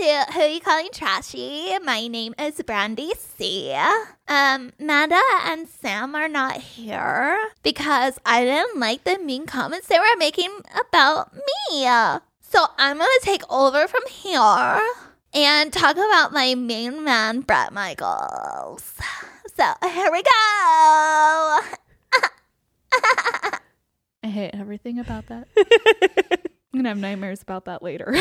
to Who You Calling Trashy. My name is Brandy C. Amanda and Sam are not here because I didn't like the mean comments they were making about me. So I'm going to take over from here and talk about my main man, Bret Michaels. So here we go. I hate everything about that. I'm going to have nightmares about that later.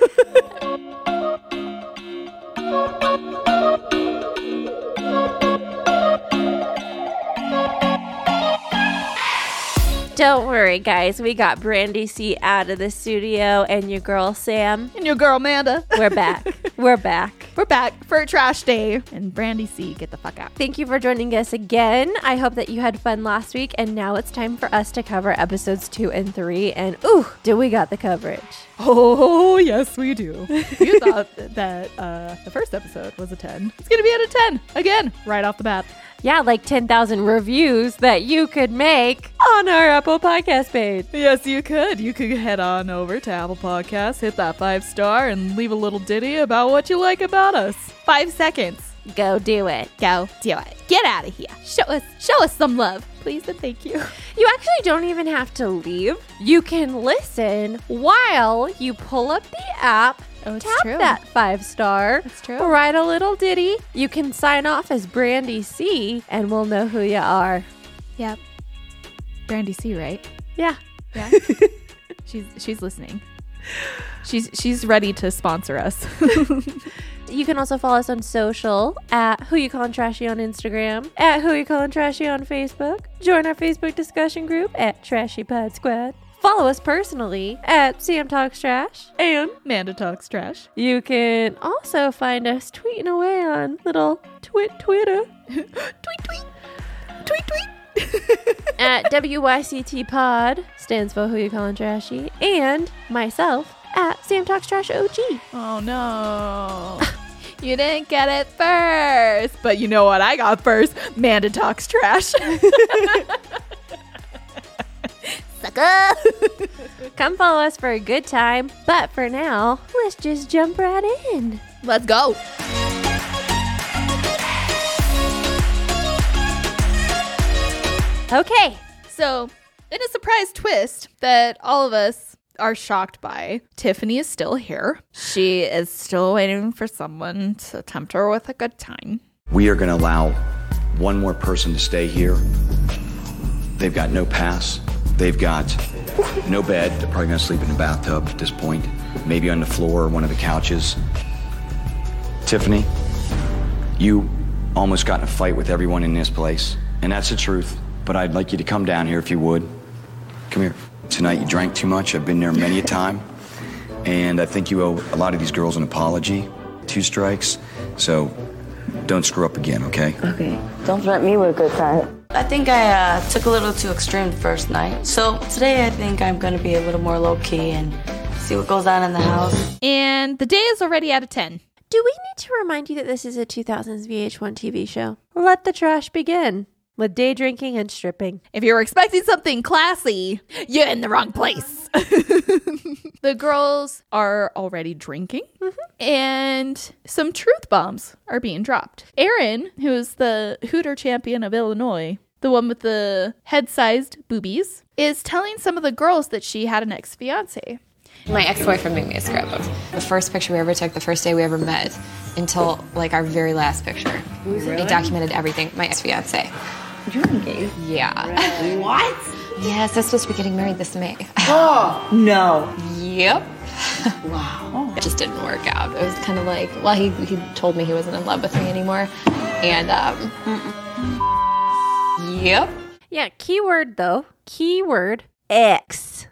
Don't worry, guys. We got Brandy C out of the studio and your girl Sam. And your girl Amanda. We're back. We're back. We're back for a trash day. And Brandy C, get the fuck out. Thank you for joining us again. I hope that you had fun last week. And now it's time for us to cover episodes 2 and 3. And ooh, do we got the coverage. Oh, yes, we do. You thought that the first episode was a 10. It's going to be at a 10 again, right off the bat. Yeah, like 10,000 reviews that you could make on our Apple Podcast page. Yes, you could. You could head on over to Apple Podcasts, hit that 5-star, and leave a little ditty about what you like about us. 5 seconds. Go do it. Go do it. Get out of here. Show us some love, please and thank you. You actually don't even have to leave. You can listen while you pull up the app. Oh, it's tap true. that 5-star. That's true. Write a little ditty. You can sign off as Brandy C, and we'll know who you are. Yep. Brandy C, right? Yeah. Yeah. She's listening. She's ready to sponsor us. You can also follow us on social at Who You Callin' Trashy on Instagram, at Who You Callin' Trashy on Facebook. Join our Facebook discussion group at Trashy Pod Squad. Follow us personally at Sam Talks Trash and Amanda Talks Trash. You can also find us tweeting away on little Twitter. Tweet. At WYCT Pod, stands for Who You Callin' Trashy, and myself at Sam Talks Trash OG. Oh no. You didn't get it first. But you know what I got first? Amanda Talks Trash. Sucker. Come follow us for a good time. But for now, let's just jump right in. Let's go. Okay. So, in a surprise twist that all of us are shocked by, Tiffany is still here. She is still waiting for someone to tempt her with a good time. We are going to allow one more person to stay here. They've got no pass. They've got no bed. They're probably going to sleep in the bathtub at this point. Maybe on the floor or one of the couches. Tiffany, you almost got in a fight with everyone in this place. And that's the truth. But I'd like you to come down here if you would. Come here. Tonight you drank too much. I've been there many a time. And I think you owe a lot of these girls an apology. 2 strikes. So don't screw up again, okay? Okay. Don't threaten me with a good time. I think I took a little too extreme the first night. So today I think I'm going to be a little more low-key and see what goes on in the house. And the day is already out of 10. Do we need to remind you that this is a 2000s VH1 TV show? Let the trash begin. With day drinking and stripping. If you're expecting something classy, you're in the wrong place. The girls are already drinking, and some truth bombs are being dropped. Erin, who is the Hooter champion of Illinois, the one with the head-sized boobies, is telling some of the girls that she had an ex-fiance. My ex-boyfriend made me a scrapbook. The first picture we ever took, the first day we ever met, until like our very last picture. Really? It documented everything. My ex-fiance. You're engaged? Yeah. Really? What? Yes, they're supposed to be getting married this May. Oh, no. Yep. Wow. It just didn't work out. It was kind of like, well, he told me he wasn't in love with me anymore. And, yep. Yeah, keyword though. Keyword X.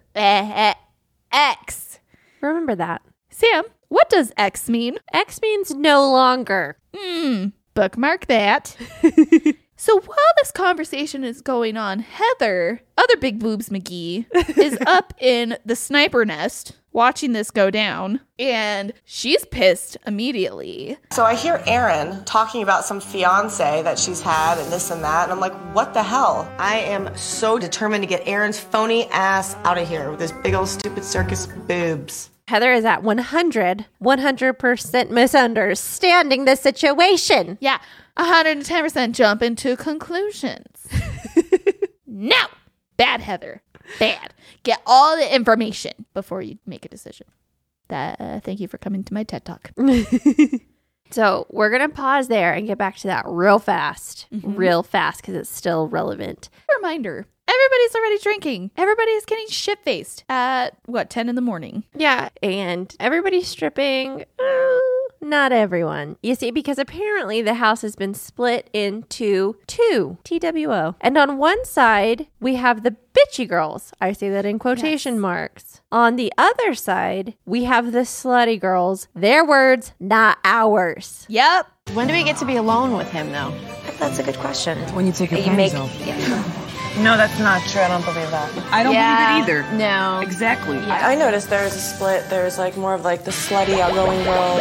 X. Remember that. Sam, what does X mean? X means no longer. Bookmark that. So while this conversation is going on, Heather, other Big Boobs McGee, is up in the sniper nest watching this go down, and she's pissed immediately. So I hear Erin talking about some fiance that she's had and this and that, and I'm like, what the hell? I am so determined to get Erin's phony ass out of here with this big old stupid circus boobs. Heather is at 100% misunderstanding the situation. Yeah, 110% jump into conclusions. No! Bad, Heather. Bad. Get all the information before you make a decision. Thank you for coming to my TED Talk. So we're going to pause there and get back to that real fast. Real fast, because it's still relevant. Reminder. Everybody's already drinking. Everybody's getting shit-faced at, 10 in the morning? Yeah, and everybody's stripping. Not everyone. You see, because apparently the house has been split into two, TWO. And on one side, we have the bitchy girls. I say that in quotation marks. On the other side, we have the slutty girls. Their words, not ours. Yep. When do we get to be alone with him, though? That's a good question. When you take your panties off. No, that's not true. I don't believe that. I don't believe it either. No. Exactly. Yeah. I noticed there's a split. There's like more of like the slutty, outgoing girls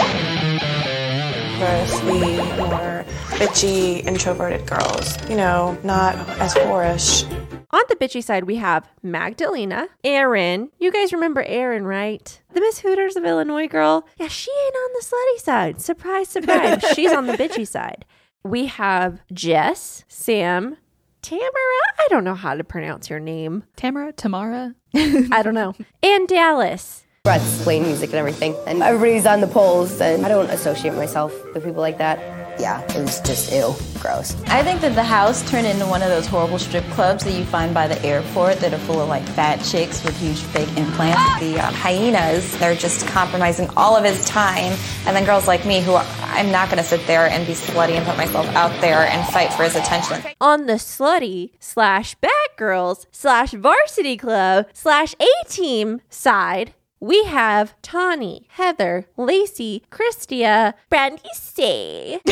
versus the more bitchy, introverted girls. You know, not as whorish. On the bitchy side, we have Magdalena, Erin. You guys remember Erin, right? The Miss Hooters of Illinois girl. Yeah, she ain't on the slutty side. Surprise, surprise. She's on the bitchy side. We have Jess, Sam, Tamara. I don't know how to pronounce your name. Tamara? I don't know. And Dallas. Brett's playing music and everything, and everybody's on the poles, and I don't associate myself with people like that. Yeah, it was just ew, gross. I think that the house turned into one of those horrible strip clubs that you find by the airport that are full of like fat chicks with huge fake implants. The hyenas, they're just compromising all of his time. And then girls like me who I'm not going to sit there and be slutty and put myself out there and fight for his attention. On the slutty / Batgirls / varsity club / A-team side, we have Tawny, Heather, Lacey, Christia, Brandy C.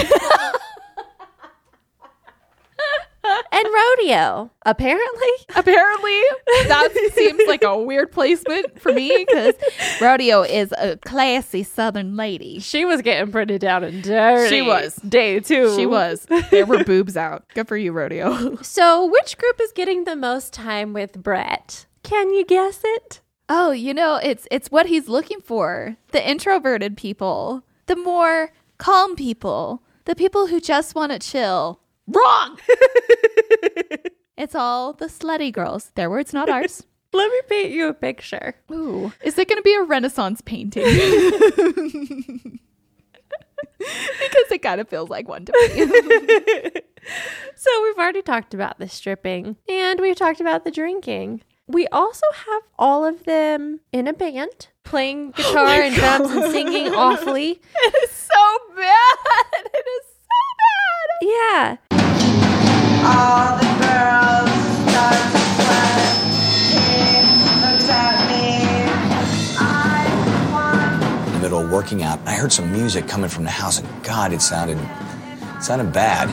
And Rodeo. Apparently, that seems like a weird placement for me because Rodeo is a classy Southern lady. She was getting pretty down and dirty. She was. Day 2. She was. There were boobs out. Good for you, Rodeo. So, which group is getting the most time with Brett? Can you guess it? Oh, it's what he's looking for. The introverted people. The more calm people. The people who just want to chill. Wrong! It's all the slutty girls. Their words, not ours. Let me paint you a picture. Ooh. Is it going to be a Renaissance painting? Because it kind of feels like one to me. So we've already talked about the stripping. And we've talked about the drinking. We also have all of them in a band, playing guitar and drums and singing awfully. It is so bad. It is so bad. Yeah. All the girls start to sweat. He looks at me. In the middle of working out, I heard some music coming from the house, and God, it sounded bad.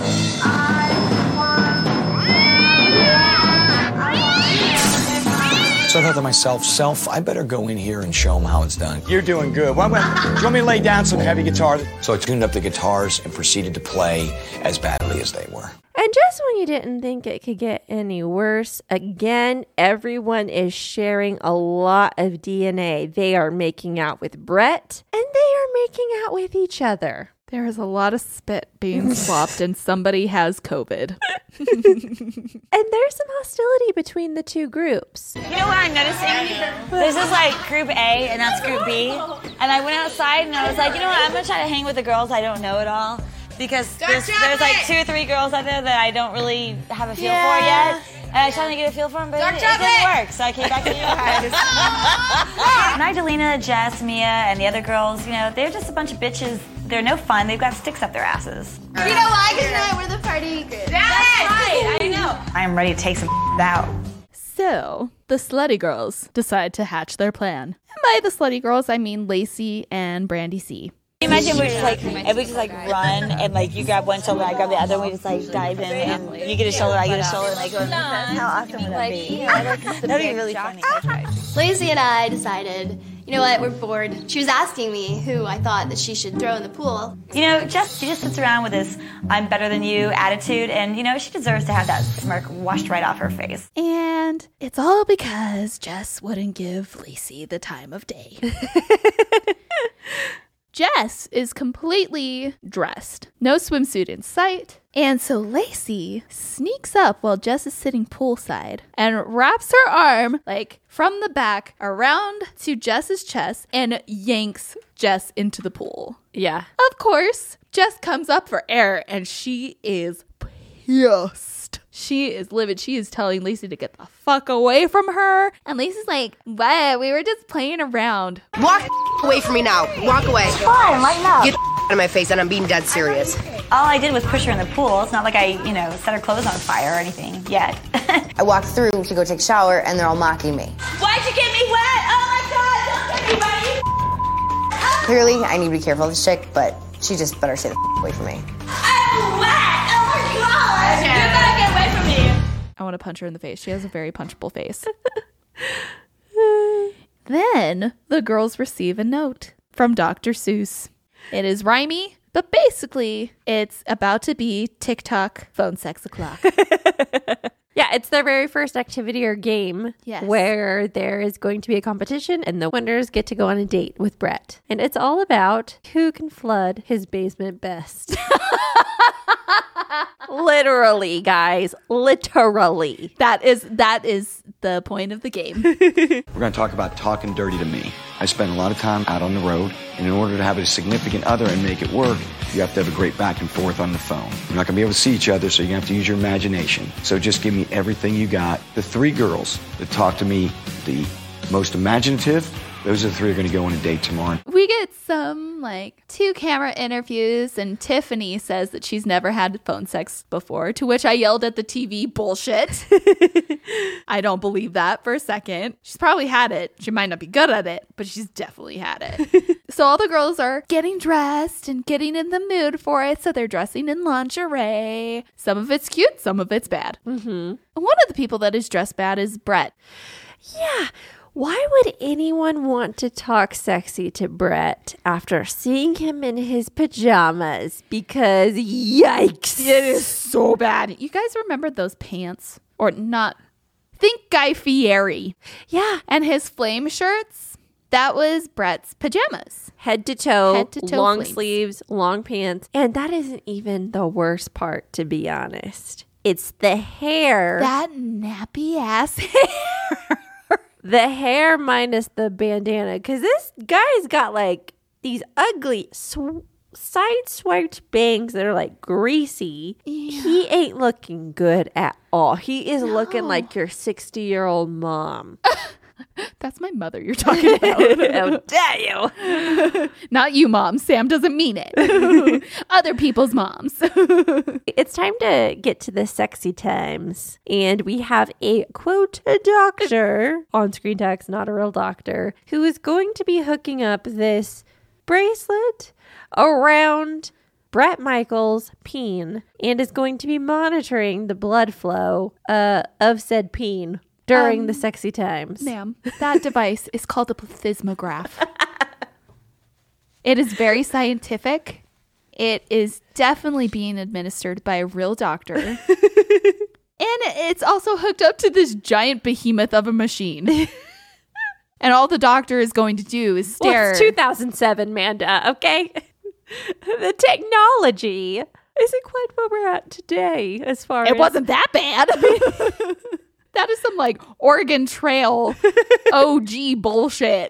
So I thought to myself, I better go in here and show them how it's done. You're doing good. Do you want me to lay down some heavy guitars? So I tuned up the guitars and proceeded to play as badly as they were. And just when you didn't think it could get any worse, again, everyone is sharing a lot of DNA. They are making out with Brett, and they are making out with each other. There is a lot of spit being swapped and somebody has COVID. And there's some hostility between the two groups. You know what I'm noticing? There's this like group A and that's group B. And I went outside and I was like, you know what? I'm going to try to hang with the girls I don't know at all. Because there's like 2 or 3 girls out there that I don't really have a feel for yet. And I was trying to get a feel for them, but it didn't work. So I came back to you guys. Magdalena, Jess, Mia, and the other girls, they're just a bunch of bitches. They're no fun. They've got sticks up their asses. You know why? Because we're the party group. That's right. I know. I am ready to take some out. So, the slutty girls decide to hatch their plan. And by the slutty girls, I mean Lacey and Brandy C. Imagine we just run and you grab one shoulder, I grab the other, and we just dive in and you get a shoulder, I get a shoulder, and how awesome would that be? That'd be really funny. Lacey and I decided you know what, we're bored. She was asking me who I thought that she should throw in the pool. You know, Jess, she just sits around with this I'm better than you attitude, and, you know, she deserves to have that smirk washed right off her face. And it's all because Jess wouldn't give Lacey the time of day. Jess is completely dressed. No swimsuit in sight. And so Lacey sneaks up while Jess is sitting poolside and wraps her arm, like, from the back around to Jess's chest and yanks Jess into the pool. Yeah. Of course, Jess comes up for air and she is pissed. She is livid. She is telling Lacey to get the fuck away from her. And Lacey's like, what? We were just playing around. Walk away from me now. Walk away. It's fine, lighten up. Get out of my face, and I'm being dead serious. All I did was push her in the pool. It's not like I, you know, set her clothes on fire or anything yet. I walked through to go take a shower, and they're all mocking me. Why'd you get me wet? Oh my God, don't get anybody. Clearly, I need to be careful of this chick, but she just better stay the away from me. I'm wet! Oh my God! You better get away from me! I want to punch her in the face. She has a very punchable face. Then the girls receive a note from Dr. Seuss. It is rhymey, but basically it's about to be TikTok phone sex o'clock. Yeah, it's their very first activity or game where there is going to be a competition and the winners get to go on a date with Brett. And it's all about who can flood his basement best. Literally, guys. Literally. That is the point of the game. We're going to talk about talking dirty to me. I spend a lot of time out on the road, and in order to have a significant other and make it work, you have to have a great back and forth on the phone. You're not going to be able to see each other, so you're going to have to use your imagination. So just give me everything you got. The three girls that talk to me the most imaginative, those are the three who are going to go on a date tomorrow. We get some, 2-camera interviews, and Tiffany says that she's never had phone sex before, to which I yelled at the TV, bullshit. I don't believe that for a second. She's probably had it. She might not be good at it, but she's definitely had it. So all the girls are getting dressed and getting in the mood for it, so they're dressing in lingerie. Some of it's cute, some of it's bad. Mm-hmm. One of the people that is dressed bad is Brett. Yeah. Why would anyone want to talk sexy to Brett after seeing him in his pajamas? Because yikes. It is so bad. You guys remember those pants? Or not. Think Guy Fieri. Yeah. And his flame shirts. That was Brett's pajamas. Head to toe, long flames. sleeves, long pants. And that isn't even the worst part, to be honest. It's the hair. That nappy ass hair. The hair minus the bandana. Because this guy's got these ugly side-swiped bangs that are greasy. Yeah. He ain't looking good at all. He is looking like your 60-year-old mom. That's my mother you're talking about. How dare you? Not you, Mom. Sam doesn't mean it. Other people's moms. It's time to get to the sexy times. And we have a, quote, a doctor, on-screen text, not a real doctor, who is going to be hooking up this bracelet around Bret Michaels' peen and is going to be monitoring the blood flow of said peen during the sexy times. Ma'am, that device is called a plethysmograph. It is very scientific. It is definitely being administered by a real doctor. And it's also hooked up to this giant behemoth of a machine. And all the doctor is going to do is stare. Well, it's 2007, Manda, okay? The technology isn't quite where we're at today as far as... It wasn't that bad. That is some Oregon Trail OG bullshit.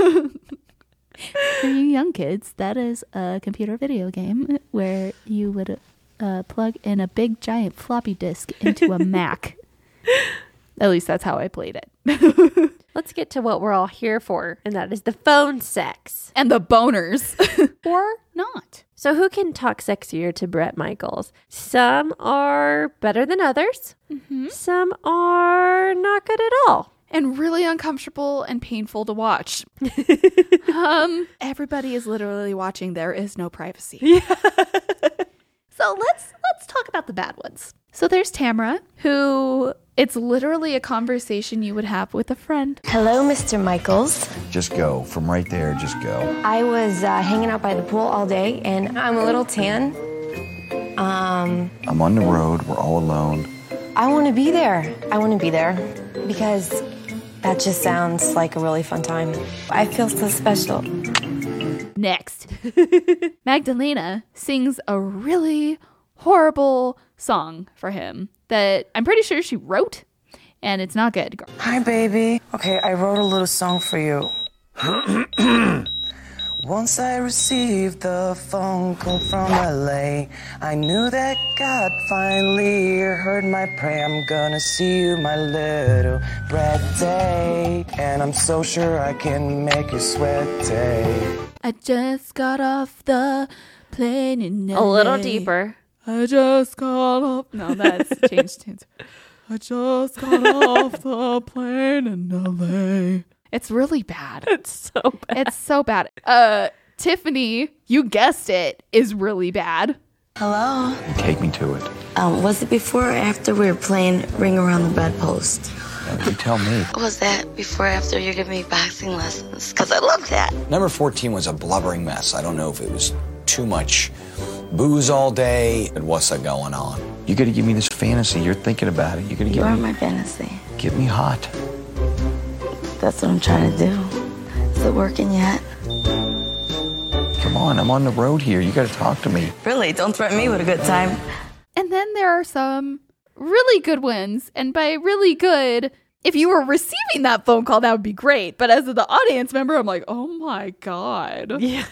For you young kids, that is a computer video game where you would plug in a big giant floppy disk into a Mac. At least that's how I played it. Let's get to what we're all here for, and that is the phone sex. And the boners. Or not. So who can talk sexier to Bret Michaels? Some are better than others. Mm-hmm. Some are not good at all. And really uncomfortable and painful to watch. Everybody is literally watching. There is no privacy. Yeah. So let's talk about the bad ones. So there's Tamara, who it's literally a conversation you would have with a friend. Hello, Mr. Michaels. Just go. From right there, just go. I was hanging out by the pool all day, and I'm a little tan. I'm on the road. We're all alone. I want to be there. I want to be there because that just sounds like a really fun time. I feel so special. Next, Magdalena sings a really horrible song for him that I'm pretty sure she wrote, and it's not good. Hi, baby. Okay, I wrote a little song for you. Once I received the phone call from LA, I knew that God finally heard my prayer. I'm gonna see you, my little bread day, and I'm so sure I can make you sweat day. I just got off the plane in LA. A little deeper. I just got off. No, that's changed hands. I just got off the plane in LA. It's really bad. It's so bad. It's so bad. Tiffany, you guessed it, is really bad. Hello? Take me to it. Was it before or after we were playing Ring Around the Bedpost? You tell me. Was that before or after you gave me boxing lessons? Because I love that. Number 14 was a blubbering mess. I don't know if it was too much booze all day and what's going on. You got to give me this fantasy. You're thinking about it. You got to You give are me. my fantasy. Get me hot. That's what I'm trying to do. Is it working yet? Come on, I'm on the road here. You got to talk to me. Really? Don't threaten me with a good time. And then there are some really good ones. And by really good, if you were receiving that phone call, that would be great. But as the audience member, I'm like, oh my God. Yeah.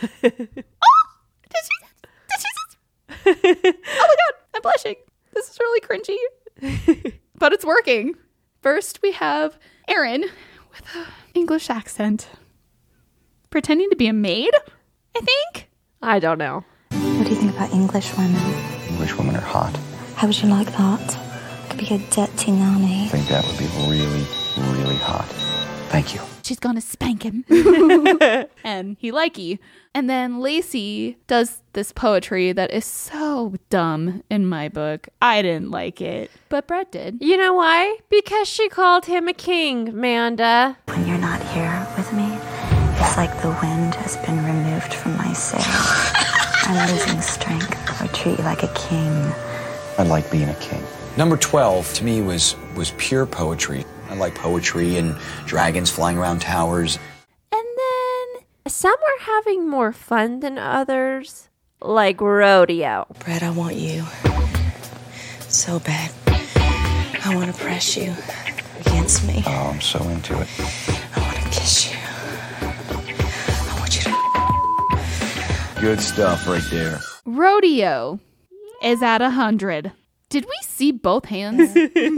Oh my God, I'm blushing. This is really cringy. But it's working. First, we have Erin with an English accent. Pretending to be a maid, I think? I don't know. What do you think about English women? English women are hot. How would you like that? Could be a dirty nanny. I think that would be really, really hot. Thank you. She's gonna spank him. And he likey. And then Lacey does this poetry that is so dumb in my book. I didn't like it, but Brett did. You know why? Because she called him a king, Amanda. When you're not here with me, it's like the wind has been removed from my sails. I'm losing strength. I treat you like a king. I like being a king. Number 12 to me was pure poetry. I like poetry and dragons flying around towers. And then some are having more fun than others, like rodeo. Brett, I want you so bad. I want to press you against me. Oh, I'm so into it. I want to kiss you. I want you to... Good stuff right there. Rodeo is at 100. Did we see both hands?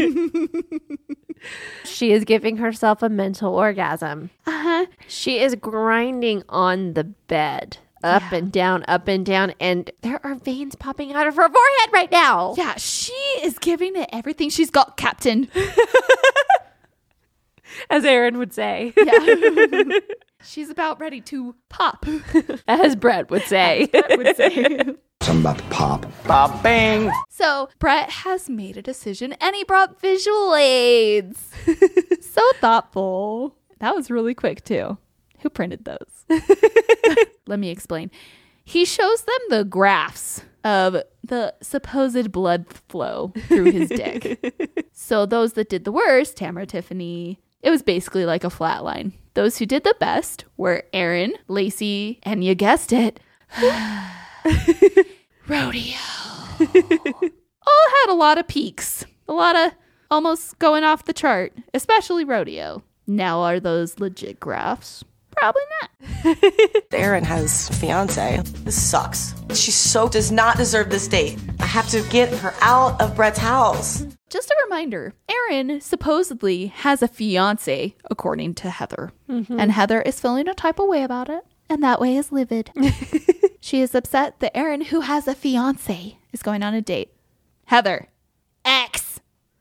She is giving herself a mental orgasm. Uh-huh. She is grinding on the bed. Up and down, and there are veins popping out of her forehead right now. Yeah, she is giving it everything she's got, Captain. As Erin would say. Yeah. She's about ready to pop. As Brett would say. Something about the pop. Pop, bang. So Brett has made a decision and he brought visual aids. So thoughtful. That was really quick too. Who printed those? Let me explain. He shows them the graphs of the supposed blood flow through his dick. So those that did the worst, Tamara, Tiffany, it was basically like a flat line. Those who did the best were Erin, Lacey, and you guessed it, rodeo. All had a lot of peaks. A lot of almost going off the chart, especially rodeo. Now are those legit graphs? Probably not. Erin has a fiance. This sucks. She so does not deserve this date. I have to get her out of Brett's house. Just a reminder, Erin supposedly has a fiance, according to Heather. Mm-hmm. And Heather is feeling a type of way about it. And that way is livid. She is upset that Erin, who has a fiance, is going on a date. Heather. X.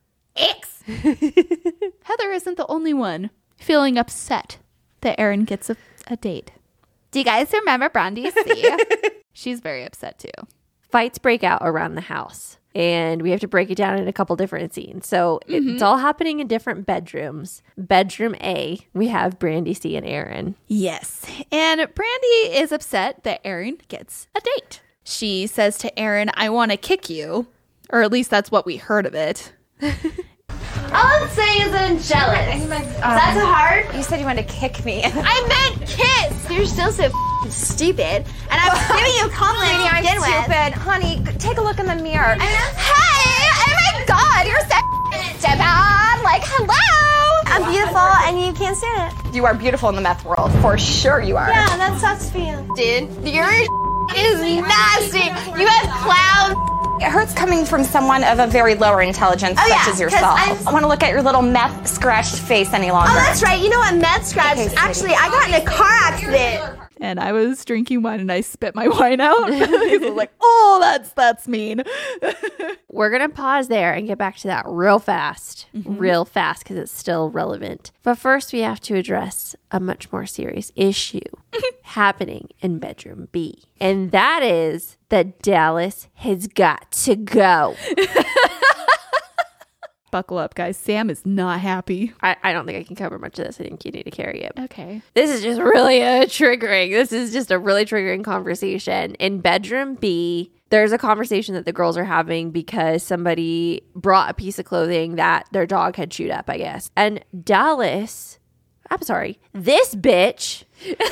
Heather isn't the only one feeling upset that Erin gets a date. Do you guys remember Brandy C? She's very upset too. fights break out around the house. And we have to break it down in a couple different scenes. So it's all happening in different bedrooms. Bedroom A, we have Brandy C and Aaron. Yes. And Brandy is upset that Aaron gets a date. She says to Aaron, I want to kick you. Or at least that's what we heard of it. All I'm saying is that I'm jealous. That's hard. You said you wanted to kick me. I meant kiss. You're still so stupid. And I'm giving you a compliment to begin with. Stupid. Honey, take a look in the mirror. Hey! Oh my God! You're so stupid! Like, hello! I'm beautiful and you can't stand it. You are beautiful in the meth world. For sure you are. Yeah, that sucks for you. Dude, your is nasty. You have clown. It hurts coming from someone of a very lower intelligence such as yourself. I want to look at your little meth scratched face any longer. Oh, that's right. You know what? Meth scratch. Actually, I got in a car accident. And I was drinking wine and I spit my wine out. I was like, oh, that's mean. We're going to pause there and get back to that real fast, because it's still relevant. But first, we have to address a much more serious issue happening in bedroom B. And that is that Dallas has got to go. Buckle up, guys. Sam is not happy. I don't think I can cover much of this. I think you need to carry it. Okay. This is just really triggering. This is just a really triggering conversation. In bedroom B, there's a conversation that the girls are having because somebody brought a piece of clothing that their dog had chewed up, I guess. And this bitch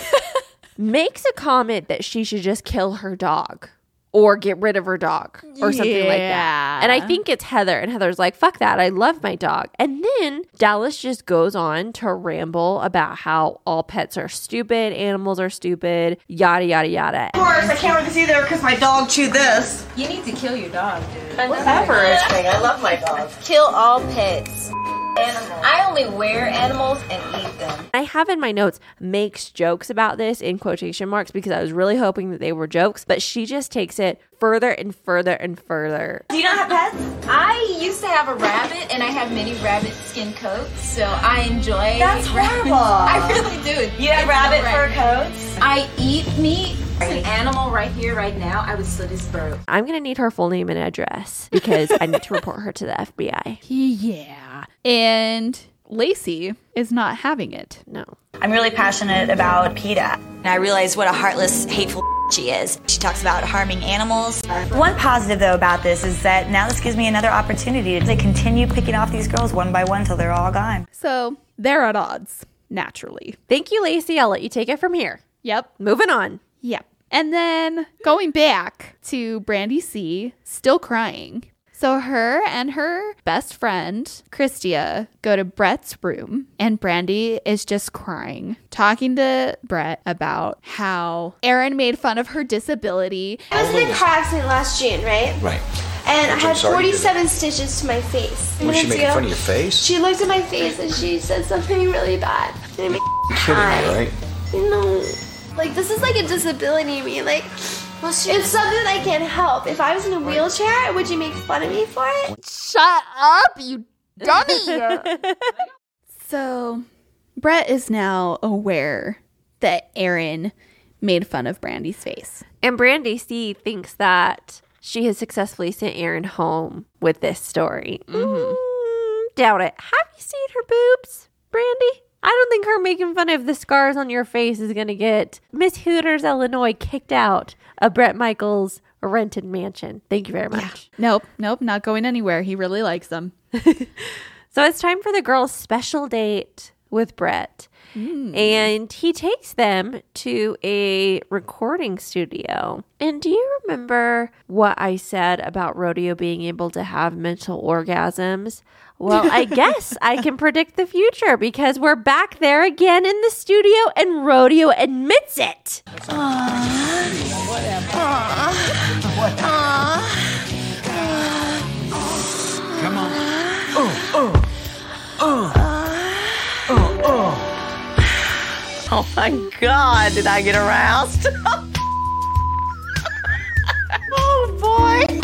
makes a comment that she should just kill her dog. Or get rid of her dog or something like that. And I think it's Heather. And Heather's like, fuck that. I love my dog. And then Dallas just goes on to ramble about how all pets are stupid, animals are stupid, yada, yada, yada. Of course, I can't wait to see there because my dog chewed this. You need to kill your dog, dude. Whatever is thing. I love my dog. Kill all pets. Animals. I only wear animals and eat them. I have in my notes makes jokes about this in quotation marks because I was really hoping that they were jokes, but she just takes it further and further and further. Do you not have pets? I used to have a rabbit and I have many rabbit skin coats, so I enjoy That's horrible. I really do. You have rabbit fur coats? I eat meat. An animal right here, right now, I would slit his throat. I'm going to need her full name and address because I need to report her to the FBI. Yeah. And Lacey is not having it. No. I'm really passionate about PETA. And I realize what a heartless, hateful she is. She talks about harming animals. One positive, though, about this is that now this gives me another opportunity to continue picking off these girls one by one till they're all gone. So they're at odds, naturally. Thank you, Lacey. I'll let you take it from here. Yep. Moving on. Yep. And then going back to Brandy C, still crying. So her and her best friend, Christia, go to Brett's room and Brandy is just crying, talking to Brett about how Aaron made fun of her disability. I was in a car accident last June, right? Right. And I had 47 stitches to my face. Was she making fun of your face? She looked at my face and she said something really bad. And it You're kidding me, right? No. Like, this is like a disability to me. Like, it's something I can't help. If I was in a wheelchair, would you make fun of me for it? Shut up, you dummy! So, Brett is now aware that Aaron made fun of Brandy's face. And Brandy C thinks that she has successfully sent Aaron home with this story. Doubt it. Have you seen her boobs, Brandy? I don't think her making fun of the scars on your face is going to get Miss Hooters, Illinois kicked out of Bret Michaels' rented mansion. Thank you very much. Yeah. Nope, not going anywhere. He really likes them. So it's time for the girls' special date with Brett. And he takes them to a recording studio. And do you remember what I said about Rodeo being able to have mental orgasms? Well, I guess I can predict the future because we're back there again in the studio and Rodeo admits it. Come on. Oh my God, did I get aroused? Oh boy.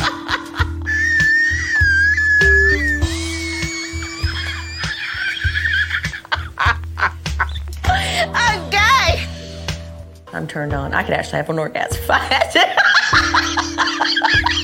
Okay. I'm turned on. I could actually have an orgasm if I had to.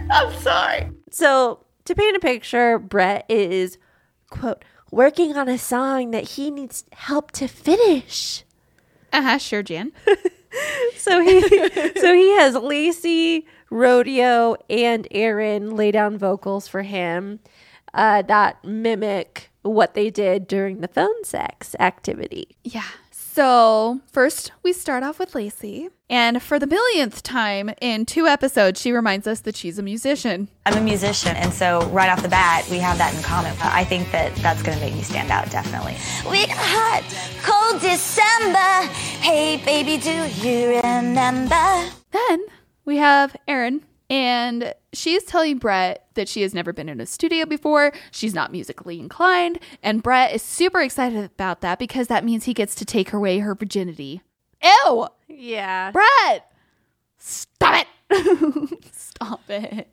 I'm sorry. So, to paint a picture, Brett is, quote, working on a song that he needs help to finish. Sure, Jan. So he has Lacey, Rodeo, and Aaron lay down vocals for him that mimic what they did during the phone sex activity. Yeah. So first we start off with Lacey. And for the millionth time in 2 episodes, she reminds us that she's a musician. I'm a musician, and so right off the bat, we have that in common. I think that that's going to make me stand out, definitely. We got hot, cold December. Hey, baby, do you remember? Then we have Erin, and she's telling Brett that she has never been in a studio before. She's not musically inclined, and Brett is super excited about that because that means he gets to take away her virginity. Ew! Yeah. Brett! Stop it! Stop it.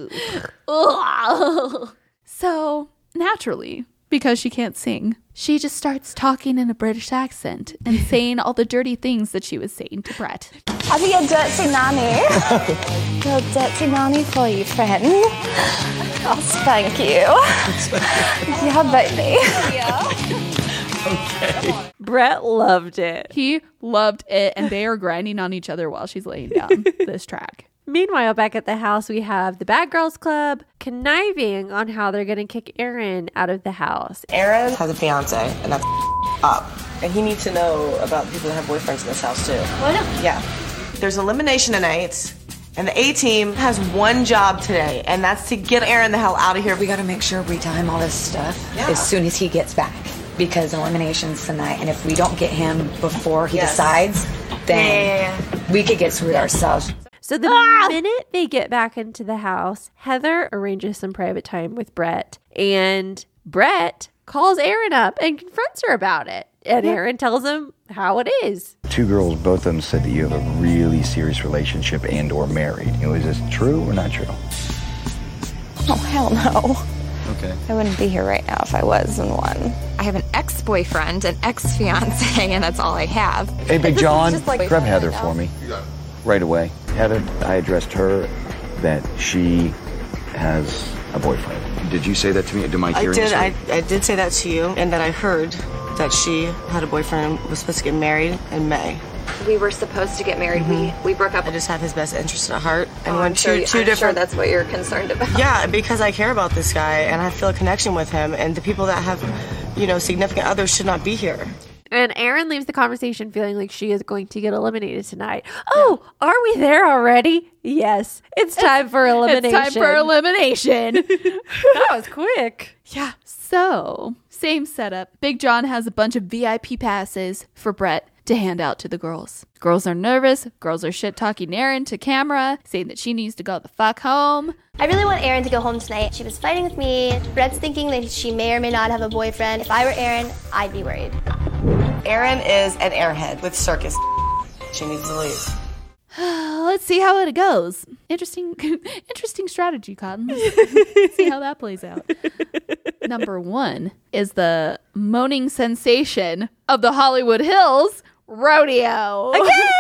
So, naturally, because she can't sing, she just starts talking in a British accent and saying all the dirty things that she was saying to Brett. I'll be a dirty nanny. A dirty nanny for you, friend. Oh, thank you. Yeah, baby. Okay. Brett loved it. He loved it, and they are grinding on each other while she's laying down this track. Meanwhile, back at the house, we have the Bad Girls Club conniving on how they're going to kick Aaron out of the house. Aaron has a fiance, and that's up. And he needs to know about people that have boyfriends in this house, too. What? Yeah. There's elimination tonight, and the A-team has one job today, and that's to get Aaron the hell out of here. We got to make sure we tell him all this stuff as soon as he gets back, because elimination's tonight, and if we don't get him before he decides, then we could get screwed ourselves. So the minute they get back into the house, Heather arranges some private time with Brett, and Brett calls Aaron up and confronts her about it. And Aaron tells him how it is. 2 girls, both of them said that you have a really serious relationship and or married. Is this true or not true? Oh, hell no. Okay. I wouldn't be here right now if I was in one. I have an ex-boyfriend, an ex-fiance, and that's all I have. Hey, Big John, like grab Heather for me. Right away. Heather, I addressed her that she has a boyfriend. Did you say that to me? Did my hearing I did say that to you, and that I heard that she had a boyfriend and was supposed to get married in May. We were supposed to get married. We broke up. I just have his best interest at heart. And I'm sure that's what you're concerned about. Yeah, because I care about this guy, and I feel a connection with him, and the people that have, significant others should not be here. And Aaron leaves the conversation feeling like she is going to get eliminated tonight. Oh, are we there already? Yes. It's time for elimination. It's time for elimination. That was quick. Yeah. So, same setup. Big John has a bunch of VIP passes for Brett to hand out to the girls. Girls are nervous. Girls are shit-talking Aaron to camera, saying that she needs to go the fuck home. I really want Erin to go home tonight. She was fighting with me. Brett's thinking that she may or may not have a boyfriend. If I were Erin, I'd be worried. Erin is an airhead with circus. She needs to leave. Let's see how it goes. Interesting strategy, Cotton. Let's see how that plays out. Number 1 is the moaning sensation of the Hollywood Hills, Rodeo.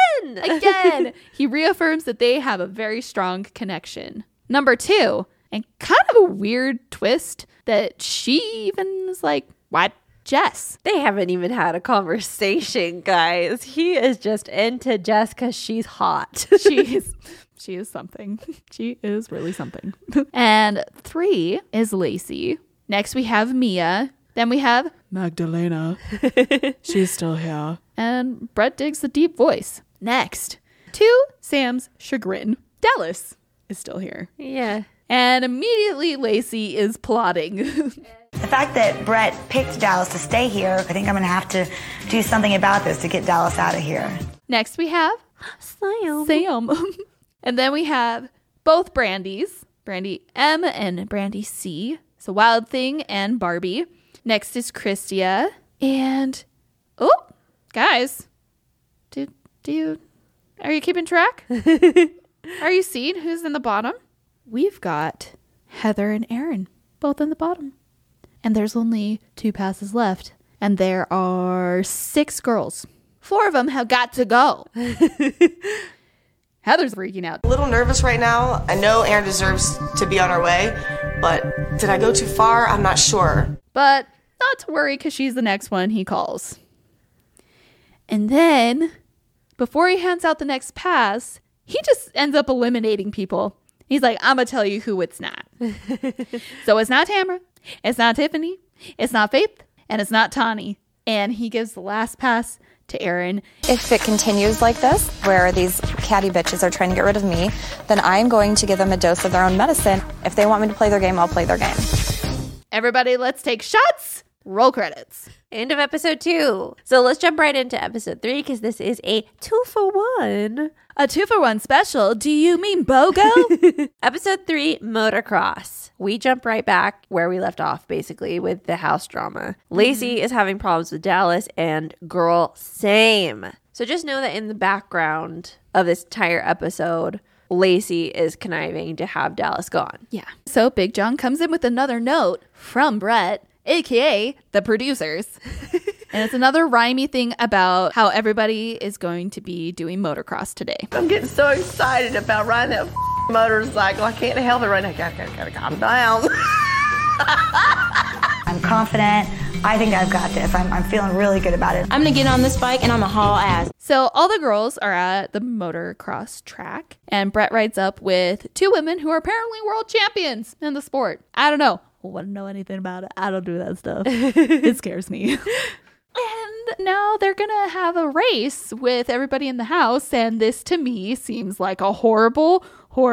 Again! He reaffirms that they have a very strong connection. Number 2, and kind of a weird twist, that she even is like, what? Jess. They haven't even had a conversation, guys. He is just into Jess because she's hot. She is something. She is really something. And 3 is Lacey. Next we have Mia. Then we have Magdalena. She's still here. And Brett digs the deep voice. Next, to Sam's chagrin, Dallas is still here. Yeah. And immediately Lacey is plotting. The fact that Brett picked Dallas to stay here, I think I'm going to have to do something about this to get Dallas out of here. Next we have Sam. And then we have both Brandys, Brandy M and Brandy C. So Wild Thing and Barbie. Next is Christia. And, guys, are you keeping track? Are you seeing who's in the bottom? We've got Heather and Aaron, both in the bottom. And there's only 2 passes left. And there are 6 girls. 4 of them have got to go. Heather's freaking out. A little nervous right now. I know Aaron deserves to be on her way, but did I go too far? I'm not sure. But not to worry, because she's the next one he calls. And then, before he hands out the next pass, he just ends up eliminating people. He's like, I'm going to tell you who it's not. So it's not Tamara. It's not Tiffany. It's not Faith. And it's not Tawny. And he gives the last pass to Aaron. If it continues like this, where these catty bitches are trying to get rid of me, then I'm going to give them a dose of their own medicine. If they want me to play their game, I'll play their game. Everybody, let's take shots. Roll credits. End of episode 2. So let's jump right into episode 3 because this is a 2-for-1. A 2-for-1 special? Do you mean BOGO? Episode 3, Motocross. We jump right back where we left off, basically, with the house drama. Lacey is having problems with Dallas, and girl, same. So just know that in the background of this entire episode, Lacey is conniving to have Dallas gone. Yeah. So Big John comes in with another note from Brett, aka the producers. And it's another rhymey thing about how everybody is going to be doing motocross today. I'm getting so excited about riding that motorcycle. I can't help it right now. I gotta calm down. I'm confident. I think I've got this. I'm feeling really good about it. I'm gonna get on this bike and I'm gonna haul ass. So all the girls are at the motocross track, and Brett rides up with 2 women who are apparently world champions in the sport. I don't know. Wouldn't know anything about it. I don't do that stuff. It scares me. And now they're gonna have a race with everybody in the house, and this to me seems like a horrible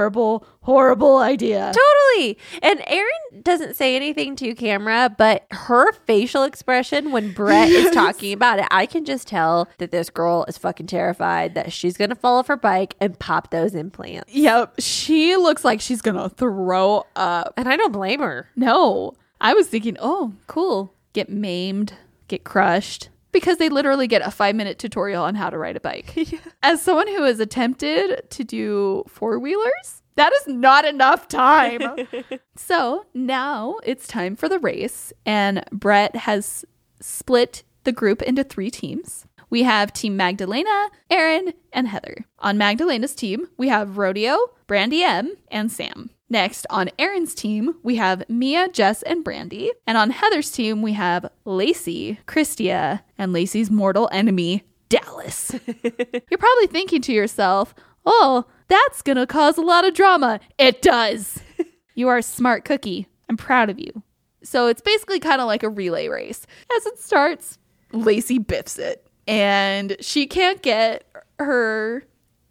idea. Totally. And Erin doesn't say anything to camera, but her facial expression when Brett is talking about it, I can just tell that this girl is fucking terrified that she's gonna fall off her bike and pop those implants. Yep. She looks like she's gonna throw up. And I don't blame her. No. I was thinking, oh, cool. Get maimed, get crushed. Because they literally get a 5-minute tutorial on how to ride a bike. Yeah. As someone who has attempted to do 4-wheelers, that is not enough time. So now it's time for the race. And Brett has split the group into 3 teams. We have Team Magdalena, Aaron, and Heather. On Magdalena's team, we have Rodeo, Brandy M, and Sam. Next, on Aaron's team, we have Mia, Jess, and Brandy. And on Heather's team, we have Lacey, Christia, and Lacey's mortal enemy, Dallas. You're probably thinking to yourself, oh, that's gonna cause a lot of drama. It does. You are a smart cookie. I'm proud of you. So it's basically kind of like a relay race. As it starts, Lacey biffs it. And she can't get her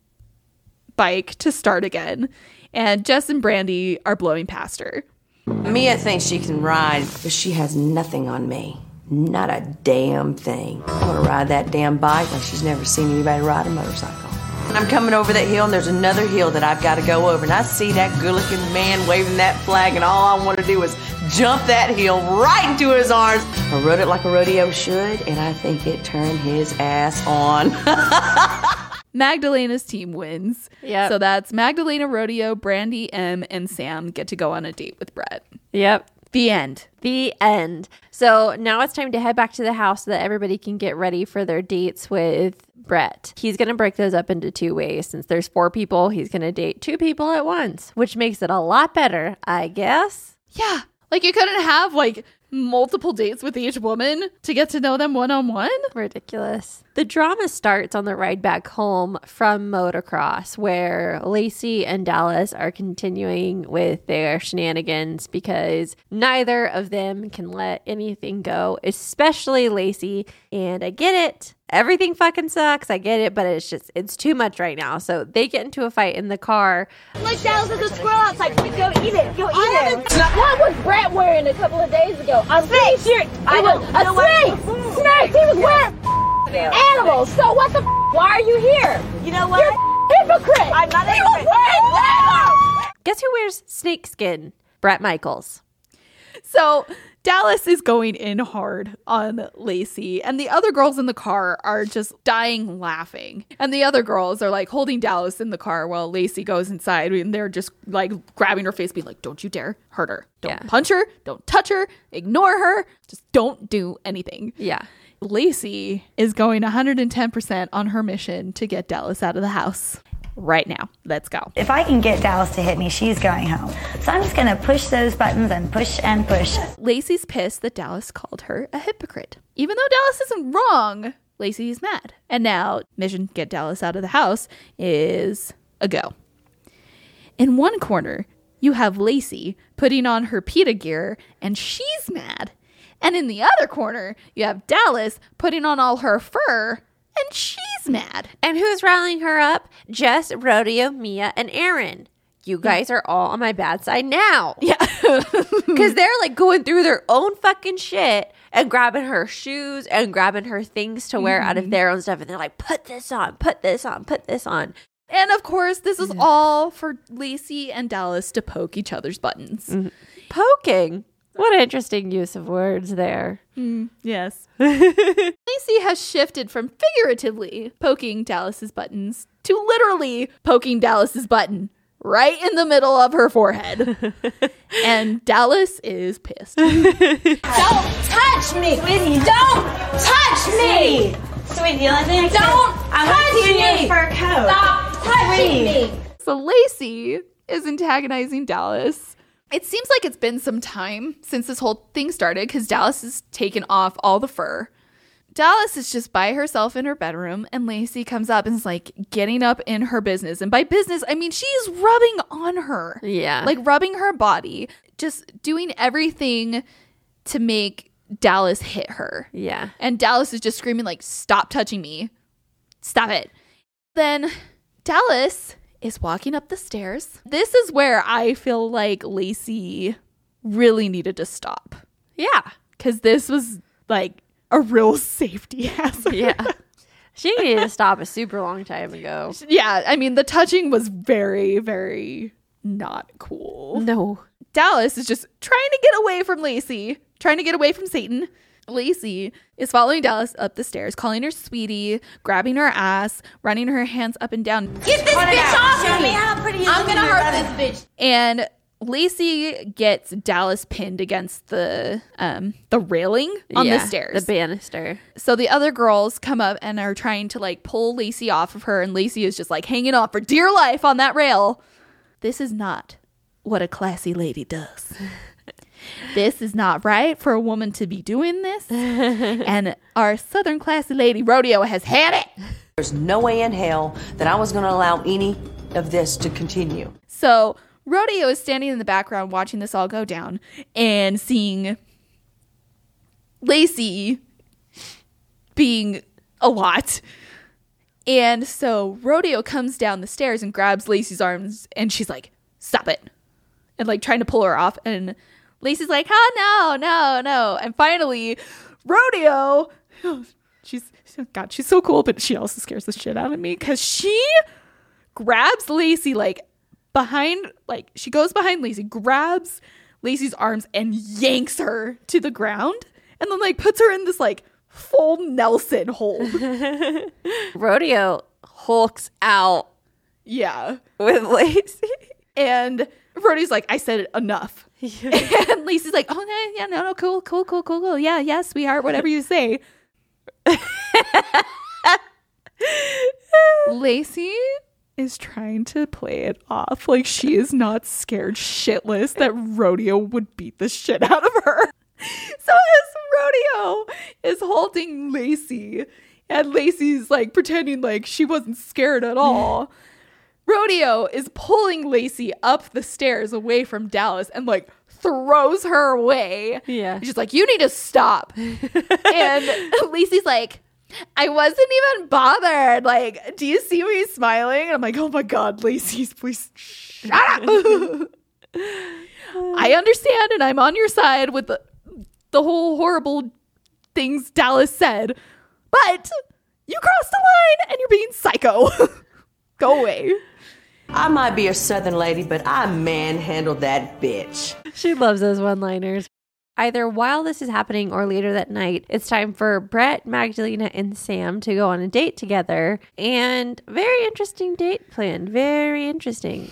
bike to start again. And Jess and Brandy are blowing past her. Mia thinks she can ride, but she has nothing on me. Not a damn thing. I'm gonna ride that damn bike like she's never seen anybody ride a motorcycle. I'm coming over that hill, and there's another hill that I've got to go over. And I see that good-looking man waving that flag, and all I want to do is jump that hill right into his arms. I rode it like a rodeo should, and I think it turned his ass on. Magdalena's team wins. Yep. So that's Magdalena, Rodeo, Brandy, M, and Sam get to go on a date with Brett. Yep. The end. The end. So now it's time to head back to the house so that everybody can get ready for their dates with Brett. He's going to break those up into 2 ways. Since there's 4 people, he's going to date 2 people at once, which makes it a lot better, I guess. Yeah. Like you couldn't have like multiple dates with each woman to get to know them one-on-one? Ridiculous. The drama starts on the ride back home from motocross, where Lacey and Dallas are continuing with their shenanigans because neither of them can let anything go, especially Lacey. And I get it. Everything fucking sucks. I get it, but it's too much right now. So they get into a fight in the car. Like Dallas is a squirrel outside. Go eat it. Go eat it. What was Brett wearing a couple of days ago? I'm pretty sure it was a snake. Snake. He was wearing animals. So what the why are you here? You know what? You're a hypocrite. I'm not a hypocrite. He was wearing animals. Guess who wears snakeskin? Bret Michaels. So Dallas is going in hard on Lacey, and the other girls in the car are just dying laughing. And the other girls are like holding Dallas in the car while Lacey goes inside, and they're just like grabbing her face, being like, don't you dare hurt her. Don't punch her. Don't touch her. Ignore her. Just don't do anything. Yeah. Lacey is going 110% on her mission to get Dallas out of the house. right now. Let's go. If I can get Dallas to hit me, she's going home. So I'm just going to push those buttons and push and push. Lacey's pissed that Dallas called her a hypocrite. Even though Dallas isn't wrong, Lacey is mad. And now, mission get Dallas out of the house is a go. In one corner, you have Lacey putting on her PETA gear, and she's mad. And in the other corner, you have Dallas putting on all her fur, and she's mad. And who's rallying her up? Jess, Rodeo, Mia, and Aaron. You guys are all on my bad side now. Yeah. Because they're like going through their own fucking shit and grabbing her shoes and grabbing her things to wear out of their own stuff. And they're like, put this on, put this on, put this on. And of course, this is all for Lacey and Dallas to poke each other's buttons. Poking? What an interesting use of words there. Yes. Lacey has shifted from figuratively poking Dallas's buttons to literally poking Dallas's button right in the middle of her forehead. And Dallas is pissed. Don't touch me! Sweetie, don't touch me! Sweetie, the only thing I touch me! Your fur coat. Stop touching me! So Lacey is antagonizing Dallas. It seems like it's been some time since this whole thing started because Dallas has taken off all the fur. Dallas is just by herself in her bedroom, and Lacey comes up and is like getting up in her business. And by business, I mean she's rubbing on her. Yeah. Like rubbing her body, just doing everything to make Dallas hit her. Yeah. And Dallas is just screaming like, stop touching me. Stop it. Then Dallas is walking up the stairs. This is where I feel like Lacey really needed to stop. Yeah. Because this was like a real safety hazard. Yeah. She needed to stop a super long time ago. Yeah. I mean, the touching was very, very not cool. No. Dallas is just trying to get away from Lacey, trying to get away from Satan. Lacey is following Dallas up the stairs, calling her sweetie, grabbing her ass, running her hands up and down. Get this bitch off Show me! me how pretty you I'm look in gonna your hurt brother. this bitch. And Lacey gets Dallas pinned against the railing on the stairs. The banister. So the other girls come up and are trying to like pull Lacey off of her, and Lacey is just like hanging on for dear life on that rail. This is not what a classy lady does. This is not right for a woman to be doing this. And our Southern classy lady Rodeo has had it. There's no way in hell that I was going to allow any of this to continue. So Rodeo is standing in the background watching this all go down and seeing Lacey being a lot. And so Rodeo comes down the stairs and grabs Lacey's arms, and she's like, stop it. And like trying to pull her off. And Lacey's like, oh, no. And finally, Rodeo, she's so cool, but she also scares the shit out of me because she grabs Lacey she goes behind Lacey, grabs Lacey's arms and yanks her to the ground, and then like puts her in this like full Nelson hold. Rodeo hulks out. Yeah. With Lacey. And Rodeo's like, I said enough. And Lacey's like, oh, yeah, no, cool. Yeah, sweetheart, whatever you say. Lacey is trying to play it off like she is not scared shitless that Rodeo would beat the shit out of her. So as Rodeo is holding Lacey, and Lacey's like pretending like she wasn't scared at all, Rodeo is pulling Lacey up the stairs away from Dallas and like throws her away. Yeah. She's like, you need to stop. And Lacey's like, I wasn't even bothered. Like, do you see me smiling? And I'm like, oh my God, Lacey, please shut up. I understand, and I'm on your side with the whole horrible things Dallas said. But you crossed the line and you're being psycho. Go away. I might be a Southern lady, but I manhandled that bitch. She loves those one-liners. Either while this is happening or later that night, it's time for Brett, Magdalena, and Sam to go on a date together. And very interesting date plan. Very interesting.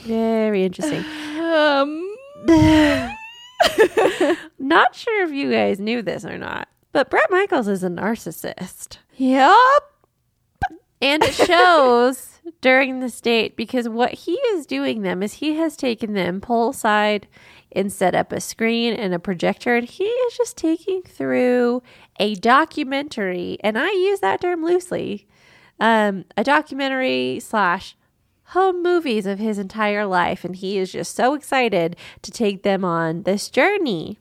Not sure if you guys knew this or not, but Bret Michaels is a narcissist. Yep. And it shows during this date because what he is doing them is he has taken them poolside and set up a screen and a projector, and he is just taking through a documentary, and I use that term loosely, a documentary / home movies of his entire life, and he is just so excited to take them on this journey.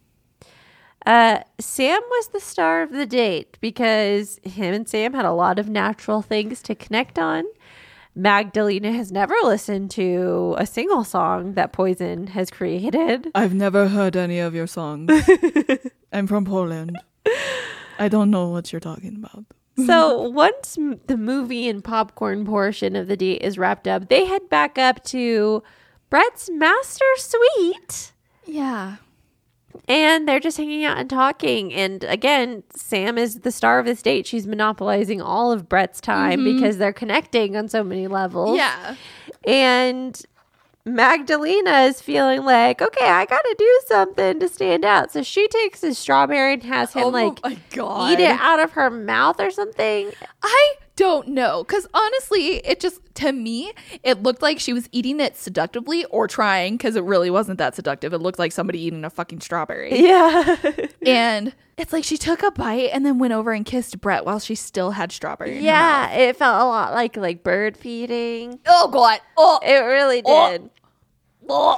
Sam was the star of the date because him and Sam had a lot of natural things to connect on. Magdalena has never listened to a single song that Poison has created. I've never heard any of your songs. I'm from Poland. I don't know what you're talking about. So once the movie and popcorn portion of the date is wrapped up, they head back up to Brett's master suite. Yeah. And they're just hanging out and talking. And again, Sam is the star of this date. She's monopolizing all of Brett's time because they're connecting on so many levels. Yeah. And Magdalena is feeling like, okay, I got to do something to stand out. So she takes his strawberry and has him eat it out of her mouth or something. I don't know. Because honestly, it just, to me, it looked like she was eating it seductively or trying, because it really wasn't that seductive. It looked like somebody eating a fucking strawberry. Yeah. And it's like she took a bite and then went over and kissed Brett while she still had strawberry in her mouth. It felt a lot like bird feeding. Oh, God. Oh. It really did. Oh.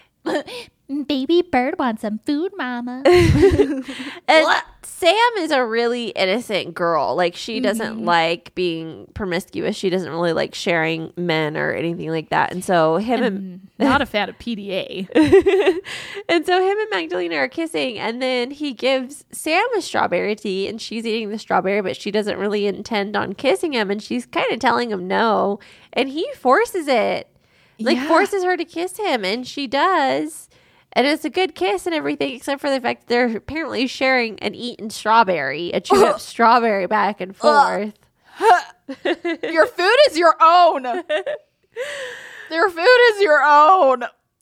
Baby bird wants some food, mama. And Sam is a really innocent girl. Like, she doesn't like being promiscuous. She doesn't really like sharing men or anything like that. And so him and not a fan of PDA. And so him and Magdalena are kissing, and then he gives Sam a strawberry tea, and she's eating the strawberry, but she doesn't really intend on kissing him, and she's kind of telling him no, and he forces it. Forces her to kiss him, and she does. And it's a good kiss and everything, except for the fact that they're apparently sharing an eaten strawberry, a chewed up strawberry back and forth. Your food is your own. Your food is your own.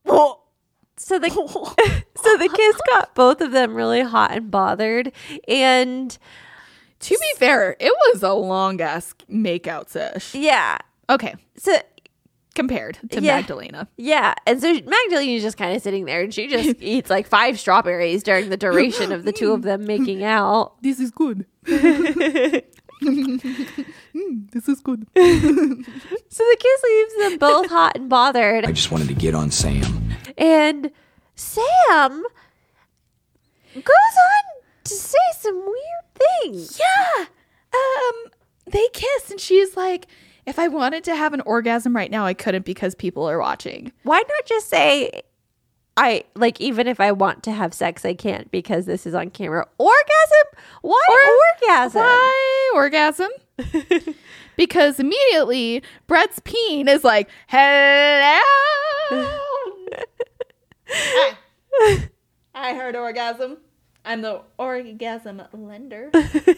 So the kiss got both of them really hot and bothered. And to be fair, it was a long ass makeout sesh. Yeah. Okay. So compared to Magdalena. Yeah. And so Magdalena's just kind of sitting there, and she just eats like 5 strawberries during the duration of the two of them making out. This is good. This is good. So the kiss leaves them both hot and bothered. I just wanted to get on Sam. And Sam goes on to say some weird things. Yeah. They kiss, and she's like, if I wanted to have an orgasm right now, I couldn't because people are watching. Why not just say, even if I want to have sex, I can't because this is on camera. Orgasm? Why orgasm? Why orgasm? Because immediately Brett's peen is like, hello. I heard orgasm. I'm the orgasm lender.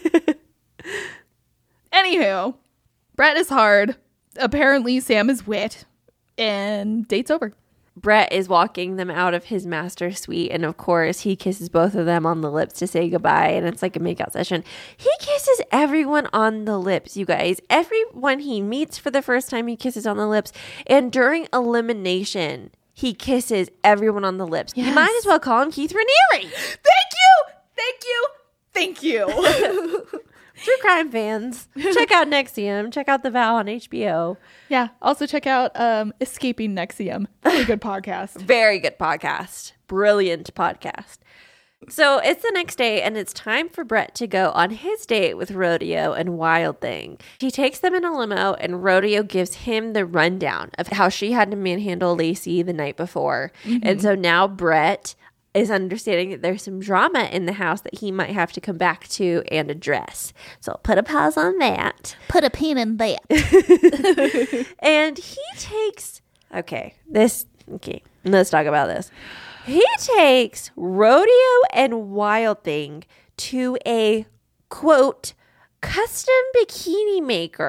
Anywho, Brett is hard. Apparently, Sam is wet. And date's over. Brett is walking them out of his master suite. And of course, he kisses both of them on the lips to say goodbye. And it's like a makeout session. He kisses everyone on the lips, you guys. Everyone he meets for the first time, he kisses on the lips. And during elimination, he kisses everyone on the lips. Yes. You might as well call him Keith Raniere. Thank you! Thank you! Thank you! True crime fans, check out NXIVM. Check out The Vow on HBO. Yeah. Also check out Escaping NXIVM. Very good podcast. Very good podcast. Brilliant podcast. So it's the next day, and it's time for Brett to go on his date with Rodeo and Wild Thing. He takes them in a limo, and Rodeo gives him the rundown of how she had to manhandle Lacey the night before. Mm-hmm. And so now Brett is understanding that there's some drama in the house that he might have to come back to and address. So I'll put a pause on that. Put a pin in that. And he takes... Okay, let's talk about this. He takes Rodeo and Wild Thing to a, quote, custom bikini maker.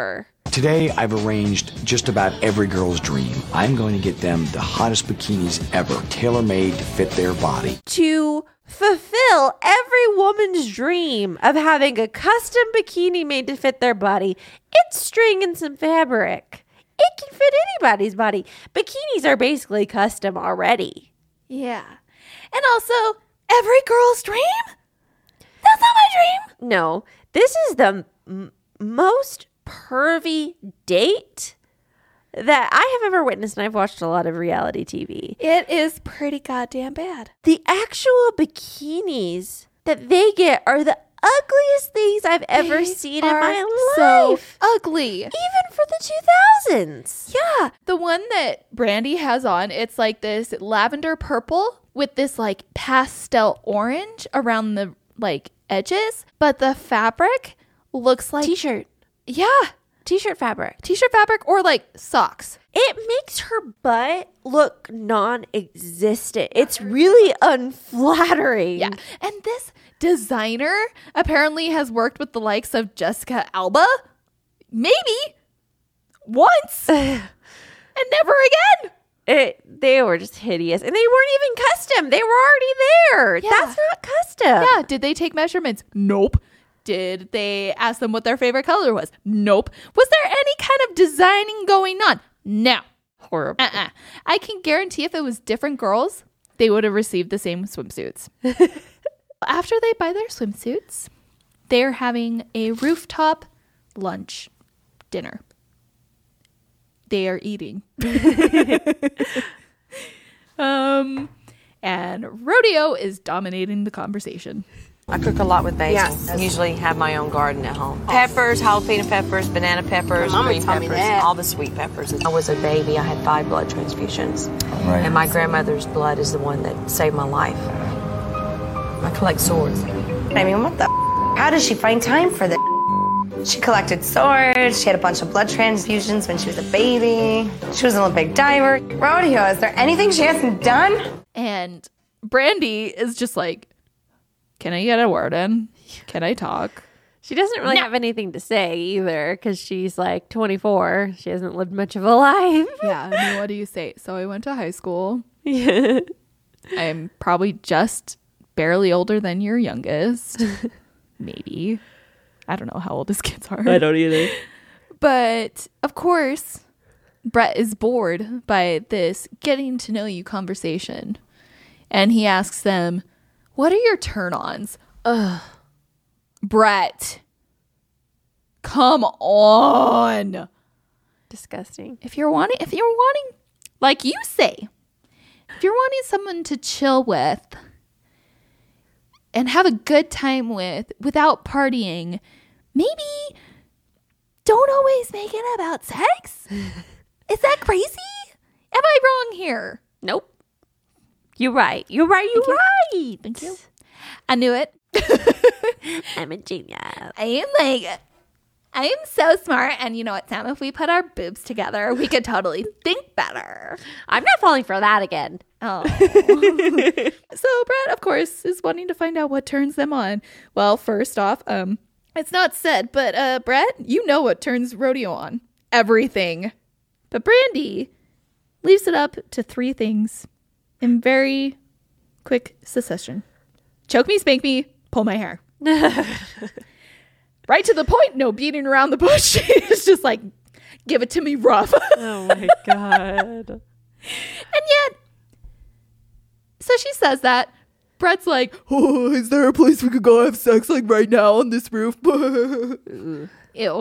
Today, I've arranged just about every girl's dream. I'm going to get them the hottest bikinis ever, tailor-made to fit their body. To fulfill every woman's dream of having a custom bikini made to fit their body, it's string and some fabric. It can fit anybody's body. Bikinis are basically custom already. Yeah. And also, every girl's dream? That's not my dream. No, this is the most pervy date that I have ever witnessed, and I've watched a lot of reality TV. It is pretty goddamn bad. The actual bikinis that they get are the ugliest things I've ever seen in my life. So ugly. Even for the 2000s. Yeah. The one that Brandy has on, it's like this lavender purple with this like pastel orange around the like edges, but the fabric looks like t-shirt. Yeah. T-shirt fabric or like socks. It makes her butt look non-existent. It's really unflattering. Yeah. And this designer apparently has worked with the likes of Jessica Alba. Maybe once. And never again. They were just hideous. And they weren't even custom. They were already there. Yeah. That's not custom. Yeah. Did they take measurements? Nope. Did they ask them what their favorite color was? Nope. Was there any kind of designing going on? No. Horrible. I can guarantee if it was different girls, they would have received the same swimsuits. After they buy their swimsuits, they're having a rooftop lunch dinner. They are eating. And Rodeo is dominating the conversation. I cook a lot with basil. Yes. I usually have my own garden at home. Peppers, jalapeno peppers, banana peppers, green peppers, all the sweet peppers. I was a baby. I had 5 blood transfusions. Right. And my grandmother's blood is the one that saved my life. I collect swords. I mean, what the How does she find time for this? She collected swords. She had a bunch of blood transfusions when she was a baby. She was an Olympic diver. Rodeo, is there anything she hasn't done? And Brandy is just like, can I get a word in? Can I talk? She doesn't really have anything to say either because she's like 24. She hasn't lived much of a life. Yeah. I mean, what do you say? So I went to high school. Yeah. I'm probably just barely older than your youngest. Maybe. I don't know how old his kids are. I don't either. But of course, Brett is bored by this getting to know you conversation. And he asks them, what are your turn-ons? Ugh. Brett. Come on. Disgusting. If you're wanting, like you say, if you're wanting someone to chill with and have a good time with without partying, maybe don't always make it about sex. Is that crazy? Am I wrong here? Nope. You're right. You're right. Thank you. I knew it. I'm a genius. I am so smart. And you know what, Sam? If we put our boobs together, we could totally think better. I'm not falling for that again. Oh. So Brett, of course, is wanting to find out what turns them on. Well, first off, it's not said, but Brett, you know what turns Rodeo on. Everything. But Brandy leaves it up to 3 things in very quick succession. Choke me, spank me, pull my hair. Right to the point, no beating around the bush. It's just like, give it to me rough. Oh my God. And yet, so she says that. Brett's like, oh, is there a place we could go have sex like right now on this roof? Ew.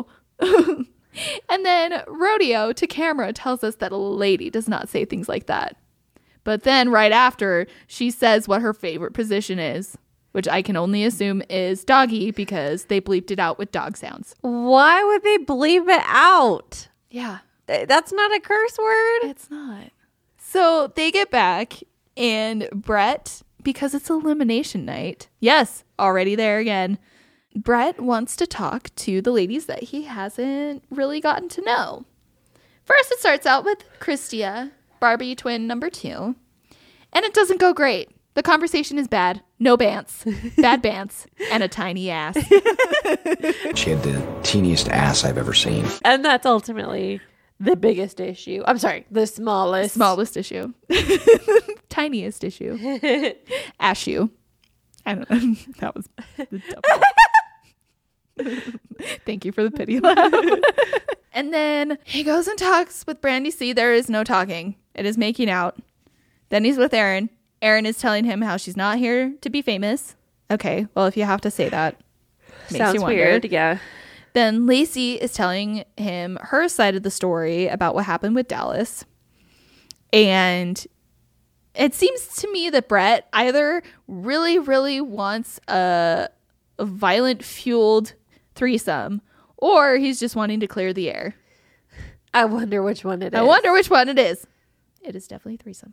And then Rodeo to camera tells us that a lady does not say things like that. But then right after, she says what her favorite position is, which I can only assume is doggy because they bleeped it out with dog sounds. Why would they bleep it out? Yeah. That's not a curse word. It's not. So they get back and Brett, because it's elimination night. Yes, already there again. Brett wants to talk to the ladies that he hasn't really gotten to know. First, it starts out with Christia, Barbie twin number 2. And it doesn't go great. The conversation is bad. No bants. Bad bants. And a tiny ass. She had the teeniest ass I've ever seen. And that's ultimately the biggest issue. I'm sorry, the smallest. Smallest issue. Tiniest issue. Ashu. I don't know. That was the double. Thank you for the pity laugh. And then he goes and talks with Brandy C. There is no talking. It is making out. Then he's with Erin. Erin is telling him how she's not here to be famous. Okay, well, if you have to say that, makes Sounds you wonder. weird, yeah. Then Lacey is telling him her side of the story about what happened with Dallas. And it seems to me that Brett either really, really wants a violent fueled threesome, or he's just wanting to clear the air. I wonder which one it is. I wonder which one it is. It is definitely a threesome.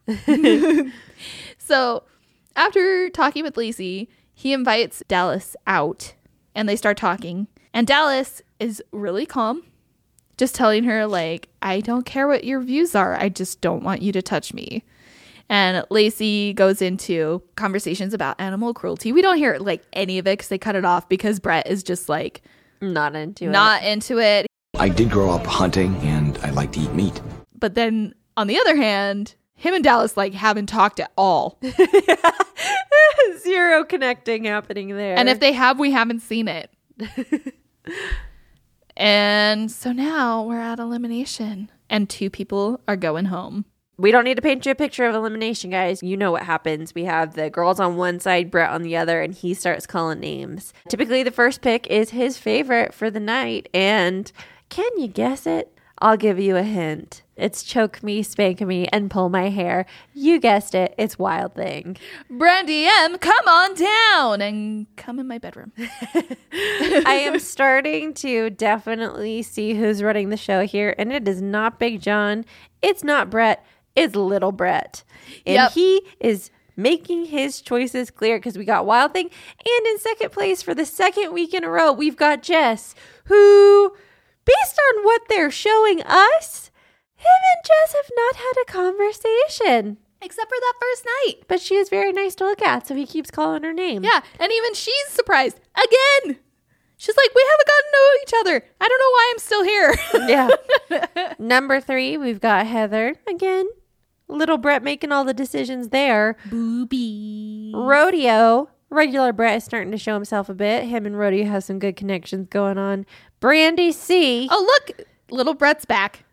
So after talking with Lacey, he invites Dallas out and they start talking. And Dallas is really calm, just telling her, like, I don't care what your views are. I just don't want you to touch me. And Lacey goes into conversations about animal cruelty. We don't hear like any of it because they cut it off because Brett is just like not into it. I did grow up hunting and I like to eat meat. But then on the other hand, him and Dallas like haven't talked at all. Zero connecting happening there. And if they have, we haven't seen it. And so now we're at elimination and 2 people are going home. We don't need to paint you a picture of elimination, guys. You know what happens. We have the girls on one side, Brett on the other, and he starts calling names. Typically, the first pick is his favorite for the night. And can you guess it? I'll give you a hint. It's choke me, spank me, and pull my hair. You guessed it. It's Wild Thing. Brandy M, come on down and come in my bedroom. I am starting to definitely see who's running the show here. And it is not Big John. It's not Brett. It's Little Brett. And he is making his choices clear because we got Wild Thing. And in second place for the second week in a row, we've got Jess, who, based on what they're showing us, him and Jess have not had a conversation. Except for that first night. But she is very nice to look at, so he keeps calling her name. Yeah, and even she's surprised. Again! She's like, we haven't gotten to know each other. I don't know why I'm still here. Yeah. Number 3, we've got Heather. Again, Little Brett making all the decisions there. Booby. Rodeo. Regular Brett is starting to show himself a bit. Him and Rodeo have some good connections going on. Brandy C. Oh, look. Little Brett's back.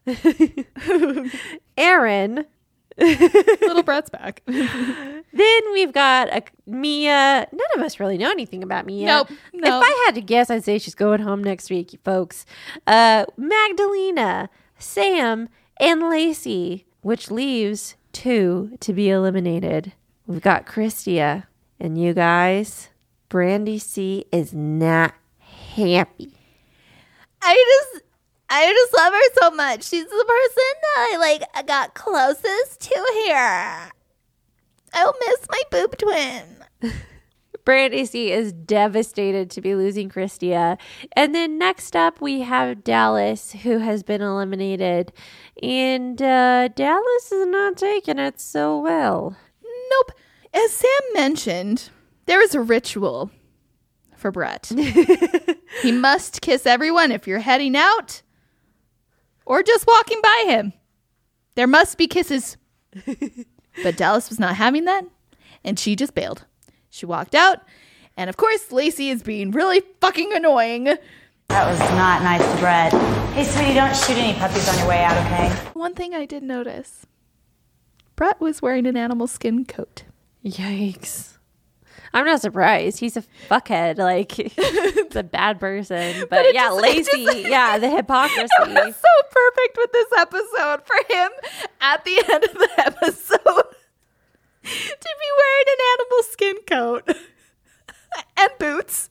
Erin. Little Brett's back. Then we've got Mia. None of us really know anything about Mia. Nope. If I had to guess, I'd say she's going home next week, folks. Magdalena, Sam, and Lacey, which leaves 2 to be eliminated. We've got Christia. And you guys, Brandy C is not happy. I just love her so much. She's the person that I got closest to here. I'll miss my boob twin. Brandy C is devastated to be losing Christia. And then next up, we have Dallas, who has been eliminated. And Dallas is not taking it so well. Nope. As Sam mentioned, there is a ritual for Brett. He must kiss everyone if you're heading out or just walking by him. There must be kisses. But Dallas was not having that, and she just bailed. She walked out, and of course, Lacey is being really fucking annoying. That was not nice to Brett. Hey, sweetie, don't shoot any puppies on your way out, okay? One thing I did notice, Brett was wearing an animal skin coat. Yikes. I'm not surprised. He's a fuckhead. Like, he's a bad person. But yeah, Lacey. Yeah, the hypocrisy. It was so perfect with this episode for him at the end of the episode to be wearing an animal skin coat and boots.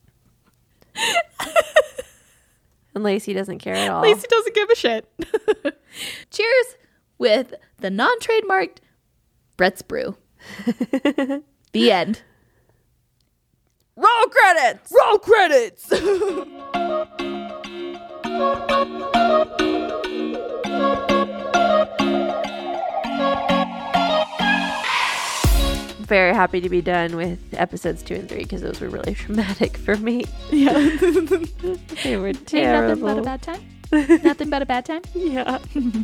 And Lacey doesn't care at all. Lacey doesn't give a shit. Cheers with the non-trademarked Brett's Brew. The end. Roll credits! Roll credits! very happy to be done with episodes 2 and 3 because those were really traumatic for me. Yeah. They were Ain't terrible. nothing but a bad time. Nothing but a bad time. Yeah.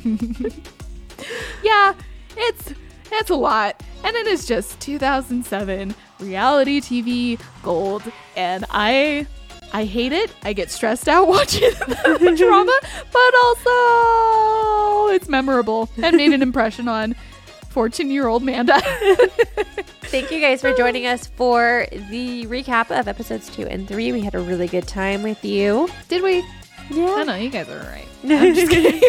Yeah, it's a lot. And it is just 2007 reality TV gold. And I hate it. I get stressed out watching the drama, but also it's memorable and made an impression on 14-year-old Manda. Thank you guys for joining us for the recap of episodes 2 and 3. We had a really good time with you. Did we? Yeah. I know, you guys are right. I'm just kidding.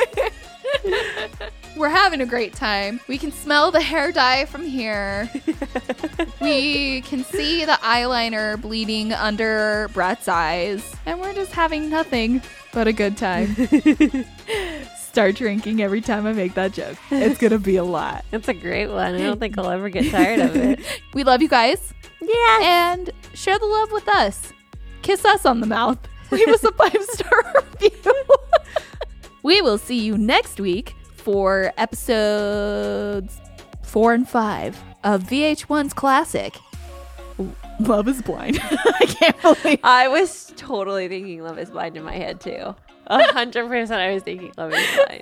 We're having a great time. We can smell the hair dye from here. We can see the eyeliner bleeding under Brett's eyes. And we're just having nothing but a good time. Start drinking every time I make that joke. It's going to be a lot. It's a great one. I don't think I'll ever get tired of it. We love you guys. Yeah. And share the love with us. Kiss us on the mouth. Leave us a 5-star review. We will see you next week for episodes 4 and 5 of VH1's classic, Love is Blind. I can't believe I was totally thinking Love is Blind in my head too. 100% I was thinking Love is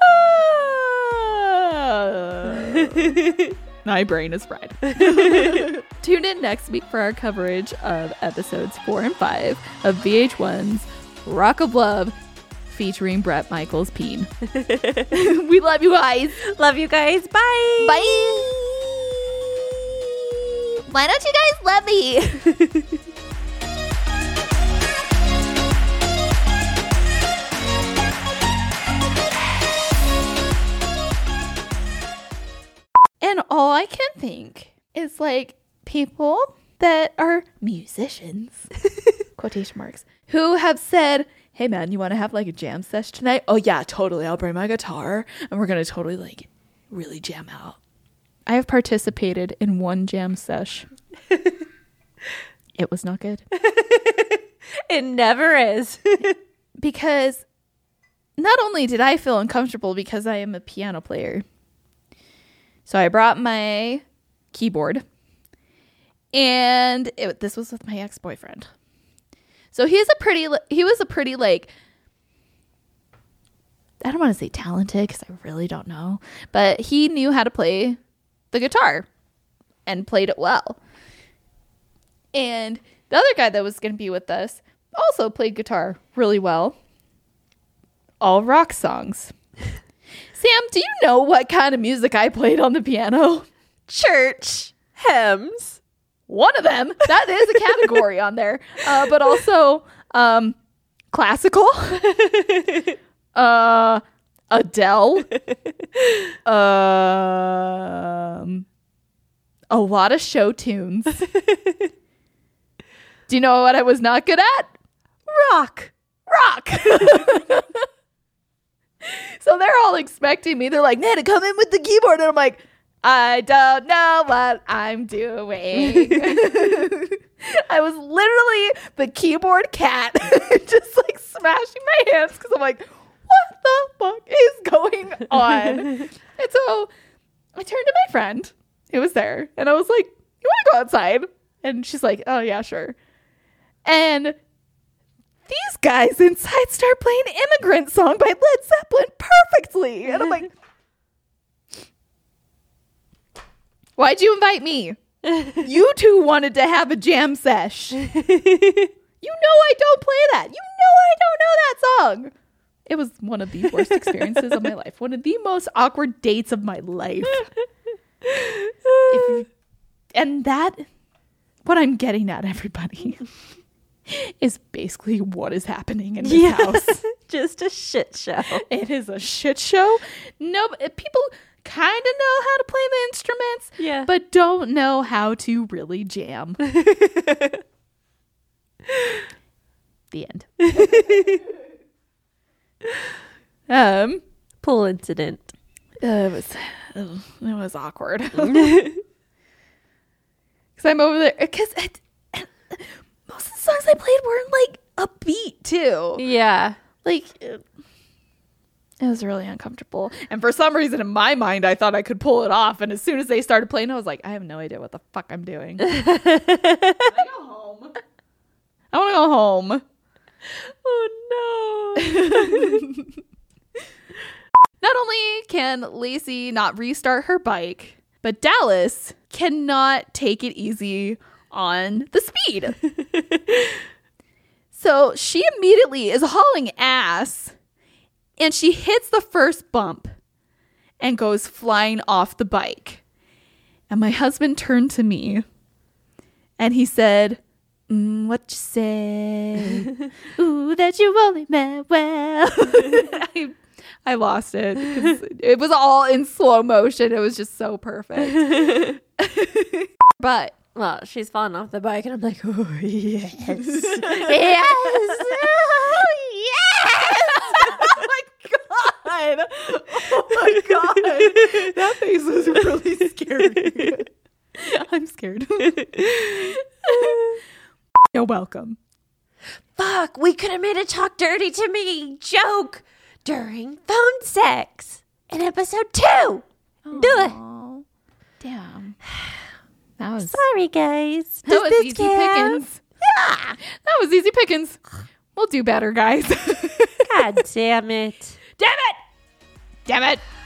Blind. My brain is fried. Tune in next week for our coverage of episodes 4 and 5 of VH1's Rock of Love featuring Bret Michaels Peen. We love you guys. Love you guys. Bye. Bye. Why don't you guys love me? And all I can think is like people that are musicians, quotation marks, who have said, hey man, you want to have like a jam sesh tonight? Oh yeah, totally. I'll bring my guitar and we're going to totally like really jam out. I have participated in one jam sesh. It was not good. It never is. Because not only did I feel uncomfortable because I am a piano player, so I brought my keyboard, and this was with my ex-boyfriend. So he was a pretty like, I don't want to say talented because I really don't know, but he knew how to play the guitar and played it well. And the other guy that was going to be with us also played guitar really well. All rock songs. Sam, do you know what kind of music I played on the piano? Church hymns. One of them. That is a category on there. But also classical. Adele. A lot of show tunes. Do you know what I was not good at? Rock. So they're all expecting me. They're like, Nana, come in with the keyboard. And I'm like, I don't know what I'm doing. I was literally the keyboard cat, just like smashing my hands because I'm like, what the fuck is going on? And so I turned to my friend who was there and I was like, you want to go outside? And she's like, oh yeah, sure. And these guys inside start playing Immigrant Song by Led Zeppelin perfectly. And I'm like, why'd you invite me? You two wanted to have a jam sesh. You know I don't play that. You know I don't know that song. It was one of the worst experiences of my life. One of the most awkward dates of my life. And that, what I'm getting at, everybody, is basically what is happening in this house. Just a shit show. It is a shit show. No, people kind of know how to play the instruments, but don't know how to really jam. The end. Pool incident. It was awkward. Because I'm over there. Because most of the songs I played weren't like upbeat too. Yeah. Like It was really uncomfortable. And for some reason in my mind, I thought I could pull it off. And as soon as they started playing, I was like, I have no idea what the fuck I'm doing. I want to go home. Oh, no. Not only can Lacey not restart her bike, but Dallas cannot take it easy on the speed. So she immediately is hauling ass. And she hits the first bump and goes flying off the bike. And my husband turned to me and he said, what you say? Ooh, that you only meant well. I lost it. It was all in slow motion. It was just so perfect. But well, she's falling off the bike and I'm like, oh, yes. Yes. Oh, yes. Oh my god. That face was really scary. I'm scared. You're welcome. Fuck, we could have made a talk dirty to me joke during phone sex in episode 2. Oh, damn. That was sorry, guys. That was easy pickings. Yeah, that was easy pickings. We'll do better, guys. God damn it. Damn it! Damn it!